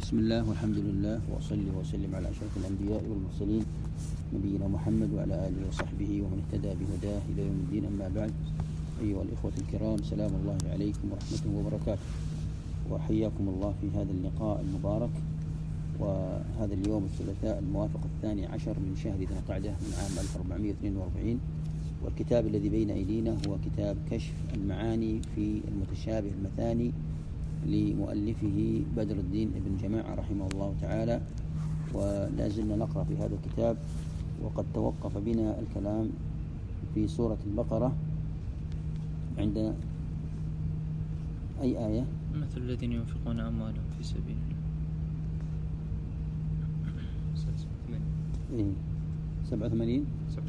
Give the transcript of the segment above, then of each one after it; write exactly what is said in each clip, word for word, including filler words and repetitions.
بسم الله والحمد لله وأصلي وسلم على أشرف الأنبياء والمرسلين نبينا محمد وعلى آله وصحبه ومن اهتدى بهداه إلى يوم الدين. أما بعد، أيها الإخوة الكرام، سلام الله عليكم ورحمته وبركاته، وحياكم الله في هذا اللقاء المبارك، وهذا اليوم الثلاثاء الموافق الثاني عشر من شهر ذي القعدة من عام ألف وأربعمائة واثنين وأربعين. والكتاب الذي بين أيدينا هو كتاب كشف المعاني في المتشابه المثاني لمؤلفه بدر الدين ابن جماعة رحمه الله تعالى. ولا زلنا نقرأ في هذا الكتاب، وقد توقف بنا الكلام في سورة البقرة عند أي آية؟ مثل الذين ينفقون أموالهم في سبيل الله. سبعة وثمانين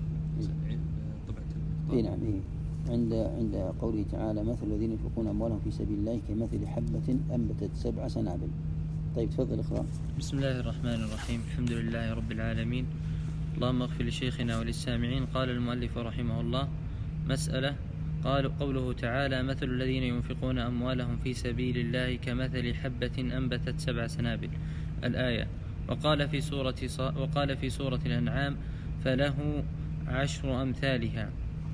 إيه نعم إيه. عند عند قوله تعالى مثل الذين ينفقون أموالهم في سبيل الله كمثل حبة أنبتت سبع سنابل. طيب تفضل اقرأ. بسم الله الرحمن الرحيم. الحمد لله رب العالمين، اللهم اغفر لشيخنا وللسامعين. قال المؤلف رحمه الله: مسألة. قال قوله تعالى مثل الذين ينفقون أموالهم في سبيل الله كمثل حبة أنبتت سبع سنابل، الآية. وقال في سورة وقال في سورة الأنعام فله عشر أمثالها.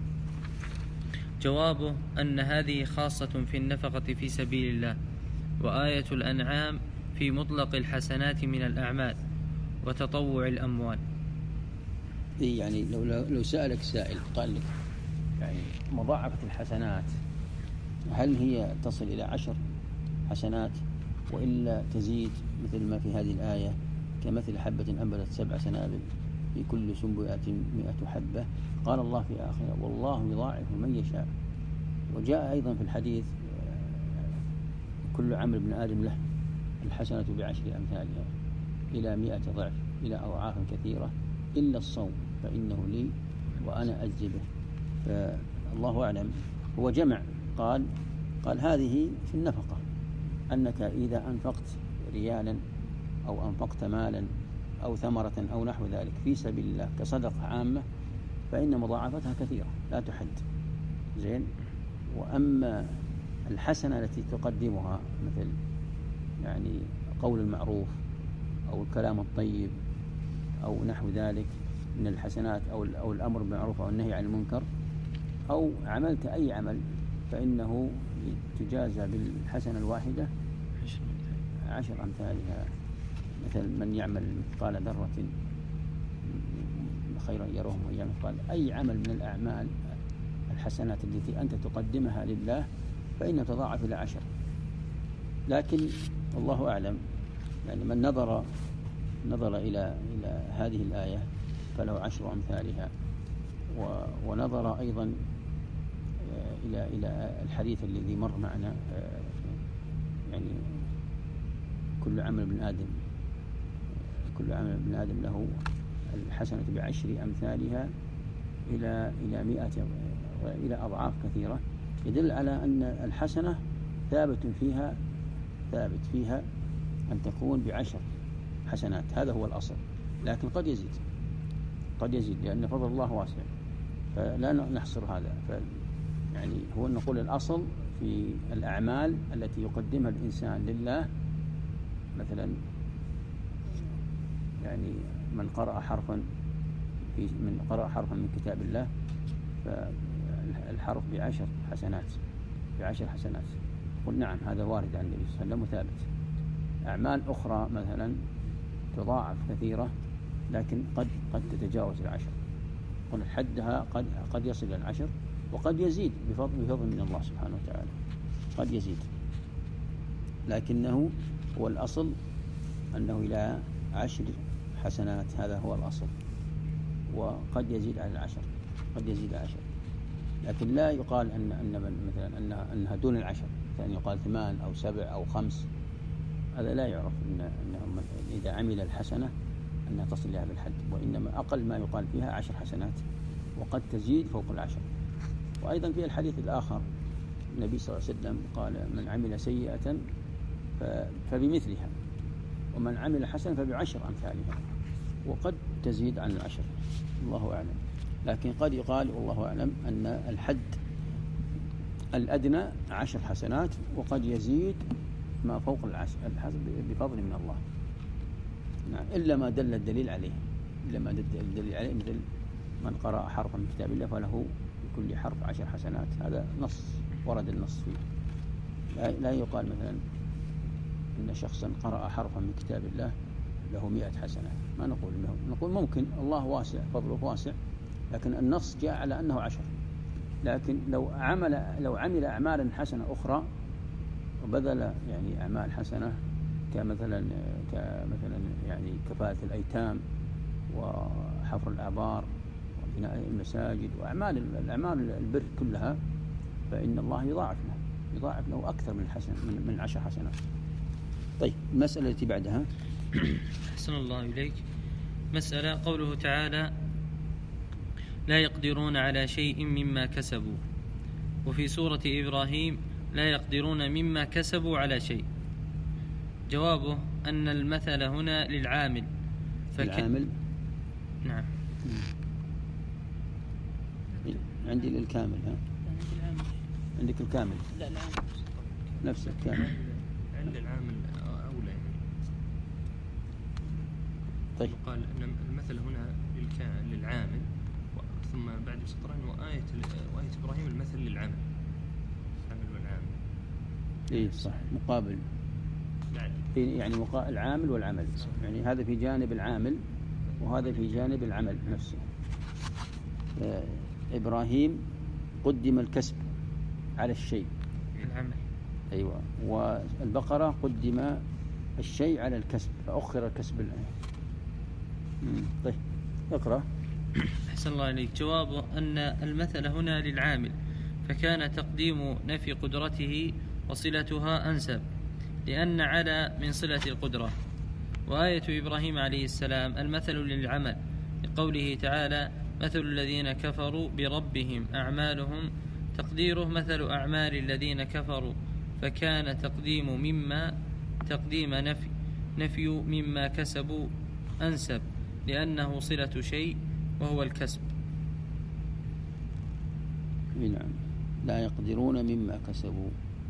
جوابه أن هذه خاصة في النفقة في سبيل الله، وآية الأنعام في مطلق الحسنات من الأعمال وتطوع الأموال. إيه يعني لو لو سألك سائل قال لك يعني مضاعفة الحسنات هل هي تصل إلى عشر حسنات وإلا تزيد مثل ما في هذه الآية كمثل حبة أنبتت سبع سنابل في كل سنبلة مئة حبة؟ قال الله في آخره والله يضاعف من يشاء. وجاء أيضا في الحديث كل عمل ابن آدم له الحسنة بعشر أمثالها إلى مئة ضعف إلى أضعاف كثيرة إلا الصوم فإنه لي وأنا أجزي به. فالله أعلم. هو جمع، قال قال هذه في النفقة، أنك إذا أنفقت ريالا أو أنفقت مالا أو ثمرة أو نحو ذلك في سبيل الله كصدقة عامة فإن مضاعفتها كثيرة لا تحد. زين. وأما الحسنة التي تقدمها مثل يعني قول المعروف أو الكلام الطيب أو نحو ذلك من الحسنات أو أو الأمر بالمعروف أو النهي عن المنكر أو عملت أي عمل فإنه تجازى بالحسنة الواحدة عشر أمثالها. مثل من يعمل مثقال ذرة خيرا يرهم ويعمل مثقال أي عمل من الأعمال الحسنات التي أنت تقدمها لله فإنها تضاعف إلى عشر. لكن الله أعلم، يعني من نظر نظر إلى إلى هذه الآية فله عشر أمثالها، ونظر أيضا إلى إلى الحديث الذي مر معنا يعني كل عمل ابن آدم كل عمل ابن آدم له الحسنة بعشر أمثالها إلى إلى مئة وإلى أضعاف كثيرة، يدل على أن الحسنة ثابت فيها ثابت فيها أن تكون بعشر حسنات. هذا هو الأصل، لكن قد يزيد قد يزيد لأن فضل الله واسع، فلا نحصر هذا. يعني هو نقول الأصل في الأعمال التي يقدمها الإنسان لله، مثلا يعني من قرأ حرفا في من قرأ حرفا من كتاب الله فالحرف بعشر حسنات بعشر حسنات. قل نعم هذا وارد عن النبي صلى الله عليه وسلم وثابت. أعمال أخرى مثلا تضاعف كثيرة لكن قد قد تتجاوز العشر. قل حدها قد قد يصل إلى العشر وقد يزيد بفضل بفضل من الله سبحانه وتعالى، قد يزيد، لكنه هو الأصل أنه إلى عشر حسنات. هذا هو الأصل، وقد يزيد على العشر قد يزيد على العشر، لكن لا يقال أن أن مثلا أنها أنها دون العشر، يعني يقال ثمان أو سبع أو خمس. هذا لا يعرف أن أنه إذا عمل الحسنة أنها تصل لها بالحد، وإنما أقل ما يقال فيها عشر حسنات وقد تزيد فوق العشر. وأيضا في الحديث الآخر النبي صلى الله عليه وسلم قال من عمل سيئة فبمثلها ومن عمل حسنة فبعشر أمثالها، وقد تزيد عن العشر، الله أعلم. لكن قد يقال والله أعلم أن الحد الأدنى عشر حسنات وقد يزيد ما فوق العشر بفضل من الله. نعم، إلا ما دل الدليل عليه، إلا ما دل الدليل عليه، مثل من قرأ حرفا من كتاب الله فله بكل حرف عشر حسنات، هذا نص ورد النص فيه. لا, لا يقال مثلا إن شخصا قرأ حرفا من كتاب الله له مئة حسنة، ما نقول إنه، نقول ممكن، الله واسع، فضله واسع، لكن النص جاء على أنه عشر. لكن لو عمل لو عمل أعمالا حسنة أخرى وبذل يعني أعمال حسنة كمثلا كمثلا يعني كفالة الأيتام وحفر الآبار وبناء المساجد وأعمال الأعمال البر كلها، فإن الله يضاعف له يضاعف له أكثر من الحسن من من عشر حسنات. طيب، المسألة التي بعدها. أحسن الله إليك. مسألة قوله تعالى: لا يقدرون على شيء مما كسبوا. وفي سورة إبراهيم: لا يقدرون مما كسبوا على شيء. جوابه أن المثل هنا للعامل. فك... العامل. نعم. عندي للكامل. ها؟ عندك الكامل. لا العامل نفس الكامل. عند العامل أولى. طيب. قال أن المثل هنا للعامل، ثم بعد سطرين: وآية وآية إبراهيم المثل للعمل. العمل والعامل. إيه صح، مقابل. يعني مقابل العامل والعمل. يعني هذا في جانب العامل وهذا في جانب العمل نفسه. آه إبراهيم قدم الكسب على الشيء. العمل. أيوة. والبقرة قدم الشيء على الكسب فأخر الكسب الآن. طيب اقرأ. أحسن الله عليك. جوابه أن المثل هنا للعامل، فكان تقديم نفي قدرته وصلتها أنسب، لأن على من صلة القدرة. وآية إبراهيم عليه السلام المثل للعمل، لقوله تعالى: مثل الذين كفروا بربهم أعمالهم، تقديره مثل أعمال الذين كفروا، فكان تقديم مما تقديم نفي نفي مما كسبوا أنسب، لأنه صلة شيء وهو الكسب. نعم، لا يقدرون مما كسبوا،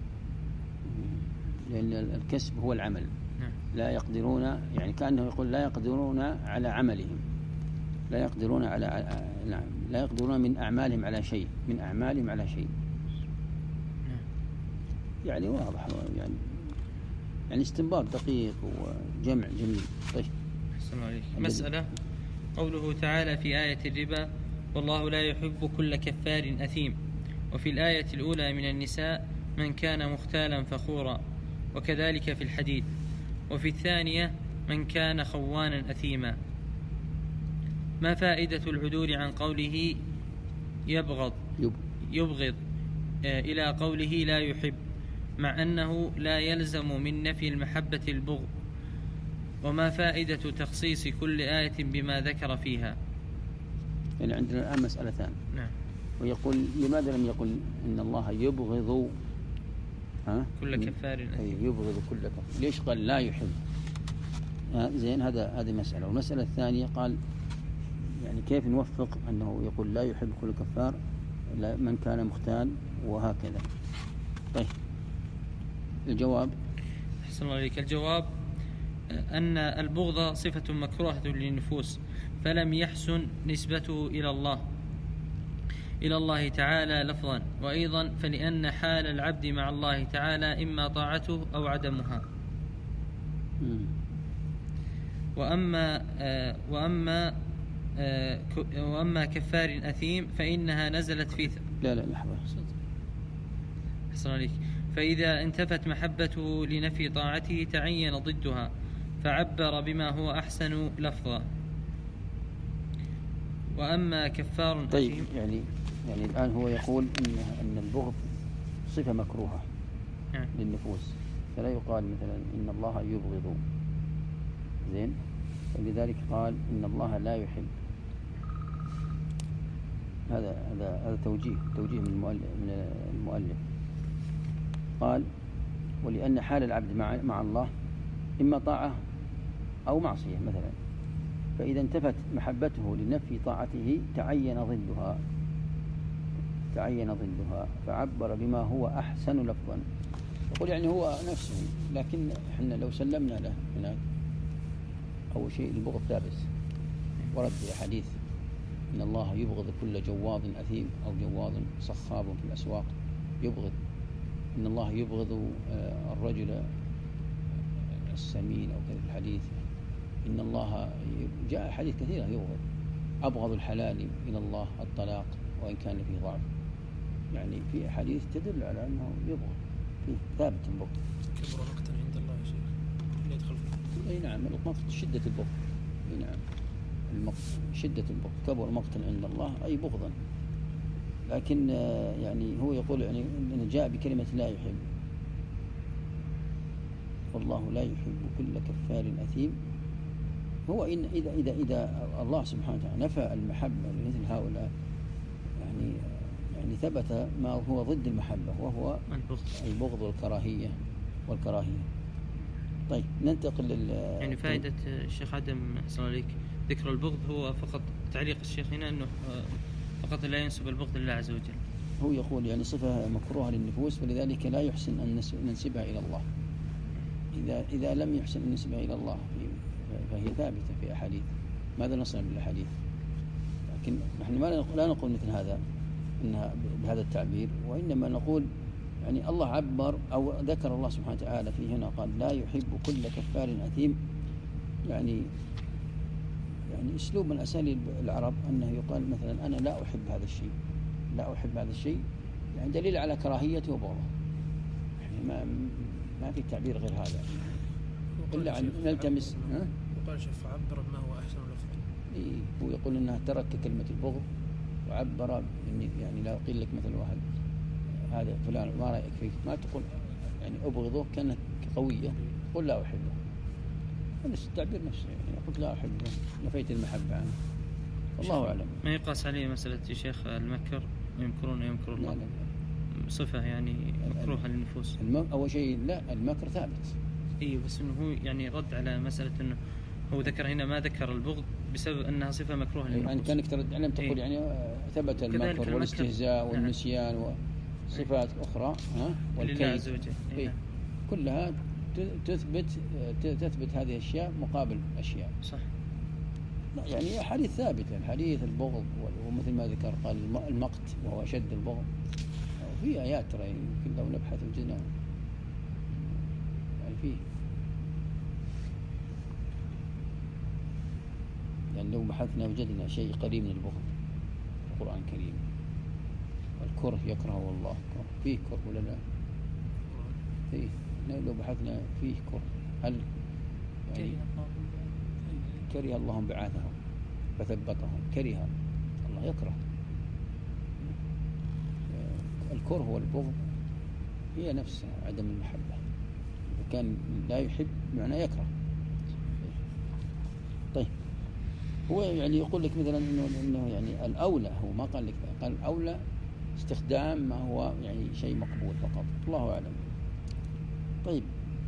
لأن الكسب هو العمل. نعم. لا يقدرون، يعني كأنه يقول لا يقدرون على عملهم، لا يقدرون على نعم لا يقدرون من أعمالهم على شيء، من أعمالهم على شيء. نعم. يعني واضح، يعني يعني استنباط دقيق وجمع جميل. طيب. أحسن عليك. مسألة قوله تعالى في آية الربا: والله لا يحب كل كفار أثيم. وفي الآية الأولى من النساء: من كان مختالا فخورا، وكذلك في الحديد. وفي الثانية: من كان خوانا أثيما. ما فائدة العدول عن قوله يبغض يبغض إلى قوله لا يحب، مع أنه لا يلزم من نفي المحبة البغض؟ وما فائدة تخصيص كل آية بما ذكر فيها؟ يعني عندنا الآن مسألتان. نعم. ويقول لماذا لم يقل إن الله يبغض ها؟ كل كفار أثيم؟ يبغض كل كفار، ليش قال لا يحب؟ زين، هذا هذه مسألة. والمسألة الثانية قال يعني كيف نوفق أنه يقول لا يحب كل كفار من كان مختال وهكذا. طيب، الجواب. أحسن الله عليك. الجواب أن البغض صفة مكروهة للنفوس، فلم يحسن نسبته إلى الله إلى الله تعالى لفظا، وأيضا فلأن حال العبد مع الله تعالى إما طاعته أو عدمها. وأما آه وأما آه وأما كفار أثيم فإنها نزلت في لا لا لحظة. أحسن عليك. فإذا انتفت محبته لنفي طاعته تعين ضدها، فعبر بما هو أحسن لفظا. وأما كفار طيب أثيم، يعني يعني الآن هو يقول إن أن البغض صفة مكروهة نعم. للنفوس، فلا يقال مثلا إن الله يبغض. زين، ولذلك قال إن الله لا يحب. هذا هذا هذا توجيه توجيه من المؤلف من المؤلف قال: ولأن حال العبد مع مع الله إما طاعة أو معصية مثلا، فإذا انتفت محبته لنفي طاعته تعين ضدها تعين ضدها فعبر بما هو أحسن لفظا. يقول يعني هو نفسه، لكن احنا لو سلمنا له هناك أول شيء البغض ثابت، ورد في أحاديث إن الله يبغض كل جواظ أثيم أو جواظ صخاب في الأسواق، يبغض. إن الله يبغض الرجل السمين أو كذا في الحديث. إن الله جاء حديث كثيرة يبغض. أبغض الحلال إلى الله الطلاق وإن كان فيه ضعف. يعني في أحاديث تدل على أنه يبغض، فيه ثابت البغض. كبر مقتا عند الله يا شيخ لا يدخل فيه. أي نعم، المقت شدة البغض. أي نعم، المقت شدة البغض. كبر مقتا عند الله أي بغضا. لكن يعني هو يقول يعني أنه جاء بكلمة لا يحب، والله لا يحب كل كفار أثيم. هو إن إذا إذا إذا الله سبحانه وتعالى نفى المحبة لمثل هؤلاء، يعني يعني ثبت ما هو ضد المحبة وهو البغض البغض والكراهية والكراهية. طيب ننتقل لل يعني فائدة الشيخ عدم أحسن عليك ذكر البغض هو فقط تعليق الشيخ هنا أنه فقط لا ينسب البغض لله عز وجل. هو يقول يعني صفة مكروهة للنفوس، فلذلك لا يحسن أن ننسبها إلى الله. إذا إذا لم يحسن أن ننسبها إلى الله فهي ثابتة في أحاديث. ماذا نصنع بالأحاديث؟ لكن نحن ما لا نقول مثل هذا إنها بهذا التعبير، وإنما نقول يعني الله عبر أو ذكر الله سبحانه وتعالى في هنا قال لا يحب كل كفار أثيم. يعني يعني أسلوب من أساليب العرب أنه يقال مثلا أنا لا أحب هذا الشيء، لا أحب هذا الشيء، يعني دليل على كراهيته وبغضه. يعني ما ما في تعبير غير هذا إلا أن نلتمس. وقال شيخ فعبر ما هو أحسن لفظا. إيه، هو يقول أنها ترك كلمة البغض وعبر إني يعني لا أقول لك مثل واحد هذا فلان ما رأيك فيه، ما تقول يعني أبغضه كأنك قوية، قل لا أحبه. نفس التعبير نفسه، يعني قلت لا أحبه نفيت المحبة عنه. والله أعلم. ما يقاس عليه مسألة يا شيخ المكر ويمكرون يمكر الله. لا لا. صفة يعني مكروهة للنفوس. أول شيء لا، المكر ثابت. إيه، بس إنه هو يعني رد على مسألة إنه هو ذكر هنا ما ذكر البغض بسبب أنها صفة مكروهة للنفوس. يعني كانك ترد عليهم تقول إيه؟ يعني ثبت المكر والاستهزاء والنسيان نعم. وصفات إيه؟ أخرى ها والكيد لله عز وجل. إيه؟ إيه؟ كلها تثبت تثبت هذه الأشياء مقابل أشياء. صح. يعني حديث ثابتة، الحديث البغض ومثل ما ذكر قال المقت وهو أشد البغض. في آيات ترى يمكن لو نبحث وجدنا يعني فيه، يعني لو بحثنا وجدنا شيء قريب من البغض في القرآن الكريم. الكره يكرهه الله، فيه كره ولا لا؟ فيه. لو بحثنا فيه كره، هل يعني كره الله بعاثهم فثبتهم؟ كره الله يكره. الكره والبغض هي نفس عدم المحبة. إذا كان لا يحب معناه يكره. طيب هو يعني يقول لك مثلا إنه, إنه يعني الأولى، هو ما قال لك، قال الأولى استخدام ما هو يعني شيء مقبول فقط. الله أعلم. طيب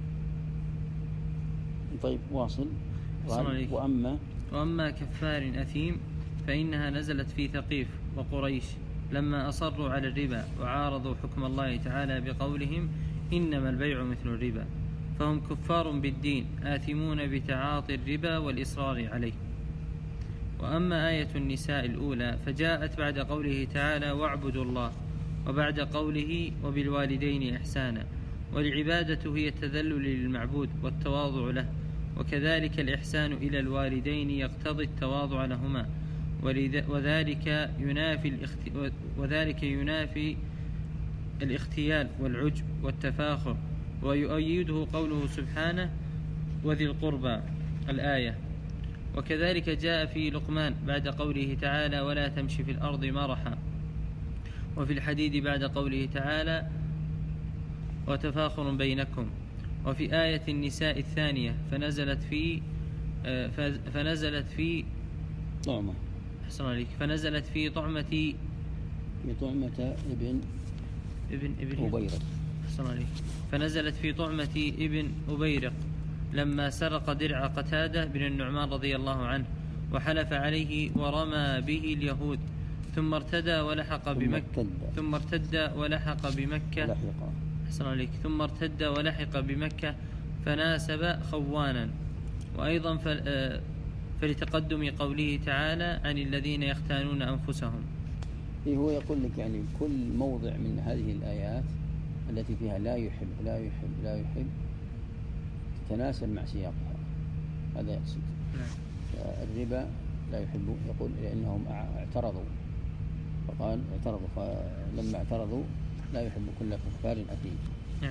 طيب واصل. وأما وأما كفار أثيم فإنها نزلت في ثقيف وقريش لما أصروا على الربا وعارضوا حكم الله تعالى بقولهم إنما البيع مثل الربا، فهم كفار بالدين آثمون بتعاطي الربا والإصرار عليه. وأما آية النساء الأولى فجاءت بعد قوله تعالى واعبدوا الله، وبعد قوله وبالوالدين إحسانا، والعبادة هي التذلل للمعبود والتواضع له، وكذلك الإحسان إلى الوالدين يقتضي التواضع لهما، وذلك ينافي وذلك ينافي الاختيال والعجب والتفاخر. ويؤيده قوله سبحانه وذي القربى الآية. وكذلك جاء في لقمان بعد قوله تعالى ولا تمشي في الأرض مرحا، وفي الحديد بعد قوله تعالى وتفاخر بينكم. وفي آية النساء الثانية فنزلت في فنزلت في طعمة حسن عليك فنزلت في طعمة في طعمة ابن ابن ابن أبيرق حسن عليك فنزلت في طعمة ابن أبيرق لما سرق درع قتادة بن النعمان رضي الله عنه وحلف عليه ورمى به اليهود، ثم ارتدى ولحق بمكة ثم ارتدى ولحق بمكة أحسن عليك. ثم ارتد ولحق بمكة فناسب خوانا. وأيضا فلتقدم قوله تعالى عن الذين يختانون أنفسهم. إيه هو يقول لك يعني كل موضع من هذه الآيات التي فيها لا يحب لا يحب لا يحب تتناسب مع سياقها، هذا يقصد. الربا لا يحب، يقول لأنهم اعترضوا، فقال اعترضوا، فلما اعترضوا لا يحب كل كفار أثيم.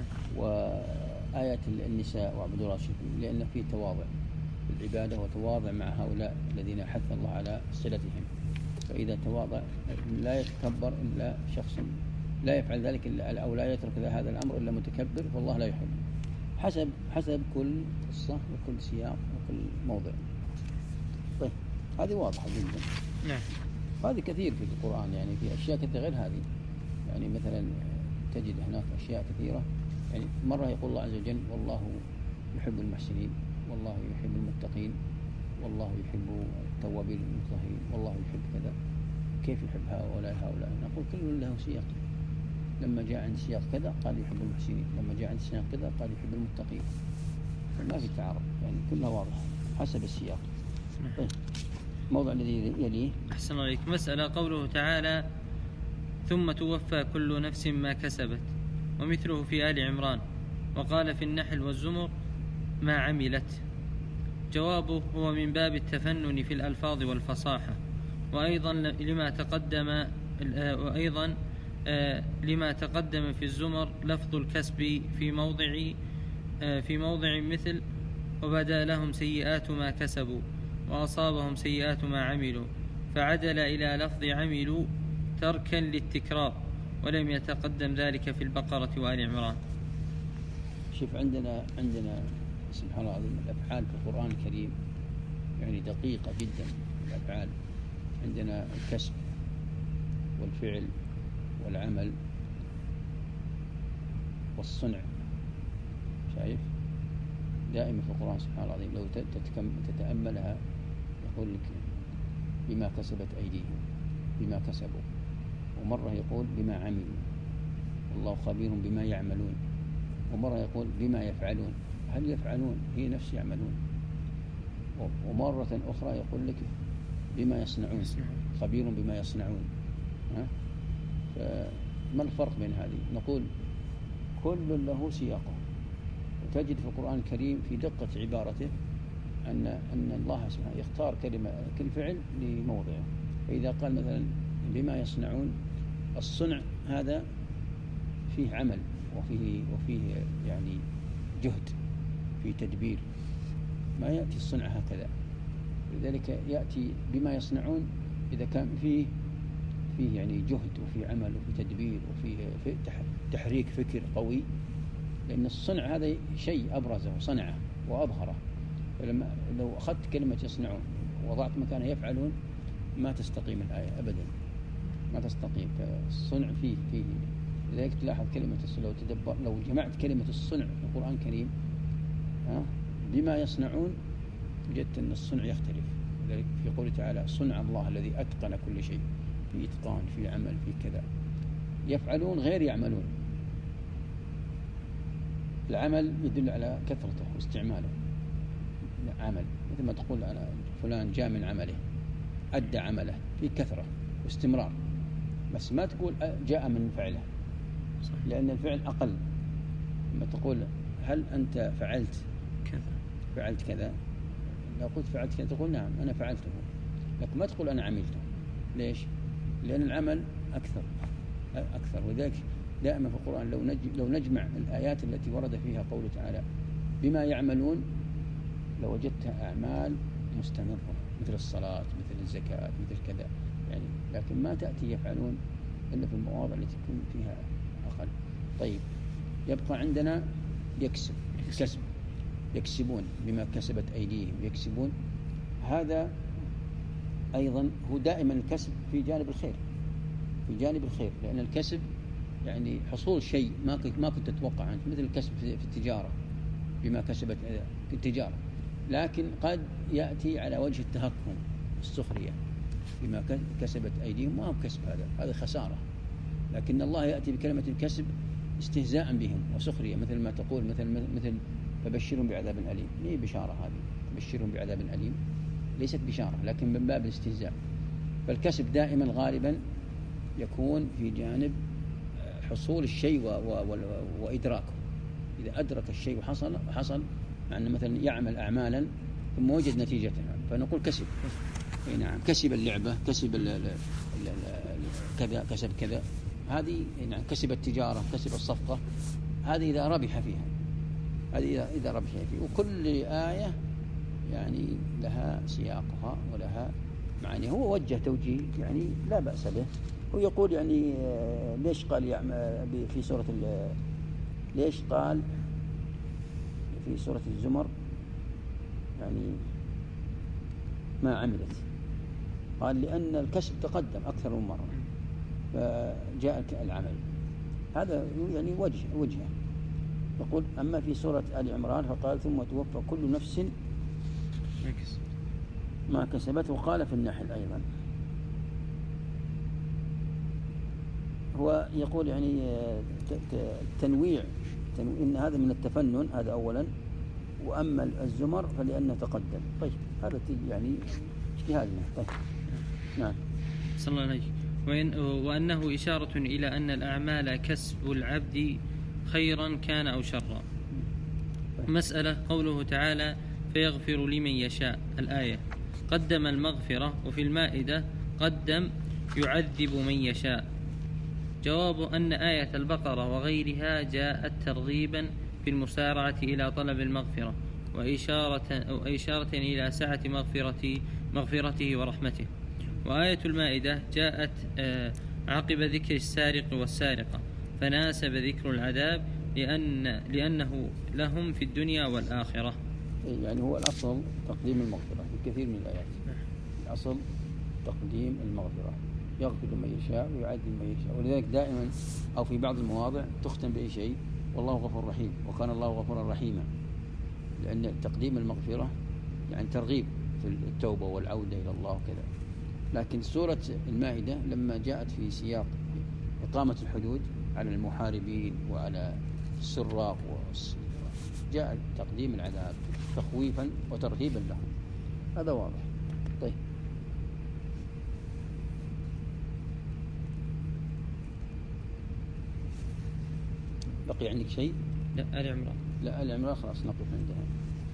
وآية النساء واعبدوا الله لأن فيه تواضع في العبادة وتواضع مع هؤلاء الذين حث الله على صلتهم، فإذا تواضع لا يتكبر إلا شخص لا يفعل ذلك إلا أو لا يترك هذا الأمر إلا متكبر، فالله لا يحب. حسب حسب كل قصة وكل سياق وكل موضع. طيب هذه واضحة جدا. نعم. هذه كثير في القرآن، يعني في أشياء كثيرة غير هذه. يعني مثلا تجد هناك أشياء كثيرة، يعني مرة يقول الله عز وجل والله يحب المحسنين، والله يحب المتقين، والله يحب التوابين المطهرين، والله يحب كذا. كيف يحب هؤلاء هؤلاء؟ نقول كل له سياق. لما جاء عند سياق كذا قال يحب المحسنين، لما جاء عند سياق كذا قال يحب المتقين. ما في تعارض، يعني كلها واضحة حسب السياق. طيب الموضوع الذي يليه. أحسن عليك. مسألة قوله تعالى ثم توفى كل نفس ما كسبت، ومثله في آل عمران. وقال في النحل والزمر ما عملت. جوابه هو من باب التفنن في الألفاظ والفصاحة، وأيضا لما تقدم وأيضا لما تقدم في الزمر لفظ الكسب في موضع في موضع مثل وبدا لهم سيئات ما كسبوا وأصابهم سيئات ما عملوا، فعدل إلى لفظ عملوا تركا للتكرار، ولم يتقدم ذلك في البقرة وآل عمران. شوف عندنا عندنا سبحان الله العظيم الأفعال في القرآن الكريم يعني دقيقة جدا. الأفعال عندنا الكسب والفعل والعمل والصنع، شايف دائما في القرآن سبحان الله العظيم. لو تتأملها يقول لك بما كسبت أيديهم، بما كسبوا، ومرة يقول بما عملوا، والله خبير بما يعملون، ومرة يقول بما يفعلون. هل يفعلون هي نفس يعملون؟ ومرة أخرى يقول لك بما يصنعون، خبير بما يصنعون. ها؟ فما الفرق بين هذه؟ نقول كل له سياقه، وتجد في القرآن الكريم في دقة عبارته أن أن الله سبحانه يختار كلمة كل فعل لموضعه. فإذا قال مثلا بما يصنعون، الصنع هذا فيه عمل وفيه وفيه يعني جهد، في تدبير، ما يأتي الصنع هكذا. لذلك يأتي بما يصنعون إذا كان فيه فيه يعني جهد وفي عمل وفي تدبير وفي تحريك فكر قوي، لأن الصنع هذا شيء أبرزه وصنعه وأظهره. فلما لو أخذت كلمة يصنعون ووضعت مكانها يفعلون ما تستقيم الآية أبدا، ما تستقيم. فالصنع فيه فيه لذلك تلاحظ كلمة الصنع، لو تدبر لو جمعت كلمة الصنع في القرآن الكريم ها بما يصنعون وجدت أن الصنع يختلف. لذلك في قوله تعالى صنع الله الذي أتقن كل شيء، في إتقان، في عمل، في كذا. يفعلون غير يعملون. العمل يدل على كثرته واستعماله، عمل مثل ما تقول أنا فلان جاء من عمله، أدى عمله، في كثرة واستمرار، بس ما تقول جاء من فعله، لأن الفعل أقل. لما تقول هل أنت فعلت كذا فعلت كذا، لو قلت فعلت كذا تقول نعم أنا فعلته، لكن ما تقول أنا عملته. ليش؟ لأن العمل أكثر أكثر. وذلك دائما في القرآن لو لو نجمع الآيات التي ورد فيها قوله تعالى بما يعملون لوجدتها أعمال مستمرة، مثل الصلاة، مثل الزكاة، مثل كذا يعني، لكن ما تأتي يفعلون إلا في المواضع التي تكون فيها أقل. طيب يبقى عندنا يكسب، كسب، يكسبون بما كسبت أيديهم، يكسبون. هذا أيضا هو دائما الكسب في جانب الخير، في جانب الخير، لأن الكسب يعني حصول شيء ما ما كنت تتوقع أنت، مثل الكسب في التجارة بما كسبت في التجارة، لكن قد يأتي على وجه التهكم والسخرية. بما كسبت أيديهم ما هو كسب، هذا هذا خسارة. لكن الله يأتي بكلمة الكسب استهزاء بهم وسخرية، مثل ما تقول مثل مثل فبشرهم بعذاب أليم. ليه بشارة هذه؟ تبشرهم بعذاب أليم ليست بشارة، لكن من باب الاستهزاء. فالكسب دائما غالبا يكون في جانب حصول الشيء وإدراكه. إذا أدرك الشيء وحصل حصل مع أنه مثلا يعمل أعمالا ثم وجد نتيجتها فنقول كسب. أي نعم، كسب اللعبة، كسب ال ال ال كذا، كسب كذا. هذه نعم، كسب التجارة، كسب الصفقة. هذه إذا ربح فيها، هذه إذا إذا ربح فيها. وكل آية يعني لها سياقها ولها معاني. هو وجه توجيه يعني لا بأس به. هو يقول يعني ليش قال يعمل في سورة ليش قال في سورة الزمر يعني ما عملت؟ قال لأن الكسب تقدم أكثر من مرة فجاء العمل. هذا يعني وجه وجهه. يقول أما في سورة آل عمران فقال ثم توفى كل نفس ما كسبت. وقال في النحل أيضا. هو يقول يعني تنويع إن هذا من التفنن، هذا أولا. وأما الزمر فلأنه تقدم. طيب هذا يعني اجتهادنا. طيب نعم. صلى الله عليه. وإن وأنه إشارة إلى أن الأعمال كسب العبد خيرا كان أو شرا. مسألة قوله تعالى فيغفر لمن يشاء، الآية قدم المغفرة، وفي المائدة قدم يعذب من يشاء. جواب أن آية البقرة وغيرها جاءت ترغيبا في المسارعة إلى طلب المغفرة وإشارة, أو إشارة إلى سعة مغفرته, مغفرته ورحمته. وآية المائدة جاءت عقب ذكر السارق والسارقة فناسب ذكر العذاب لأن لأنه لهم في الدنيا والآخرة. يعني هو الأصل تقديم المغفرة في كثير من الآيات. الأصل تقديم المغفرة، يغفر لمن يشاء ويعذب من يشاء. ولذلك دائما أو في بعض المواضع تختم بأي شيء والله غفور رحيم وكان الله غفورا رحيما، لأن تقديم المغفرة يعني ترغيب في التوبة والعودة إلى الله وكذا. لكن سورة المائدة لما جاءت في سياق إقامة الحدود على المحاربين وعلى السراق جاء تقديم العذاب تخويفا وترهيبا لهم. هذا واضح. طيب بقي عندك شيء؟ لا آل عمران. لا آل عمران خلاص نقف عندها.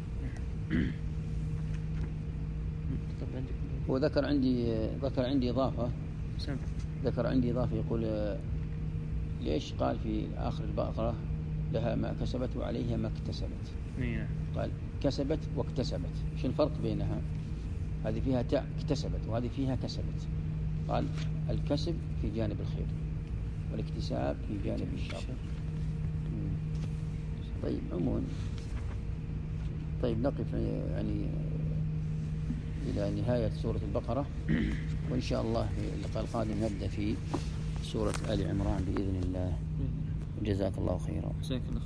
وذكر عندي ذكر عندي إضافة. سم. ذكر عندي إضافة يقول ليش قال في آخر البقرة لها ما كسبت وعليها ما اكتسبت؟ مين؟ قال كسبت واكتسبت. ايش الفرق بينها؟ هذه فيها تاء اكتسبت وهذه فيها كسبت. قال الكسب في جانب الخير والاكتساب في جانب الشر. طيب عموما طيب نقف يعني إلى نهاية سورة البقرة، وإن شاء الله في اللقاء القادم نبدأ في سورة آل عمران بإذن الله. جزاك الله خيرا.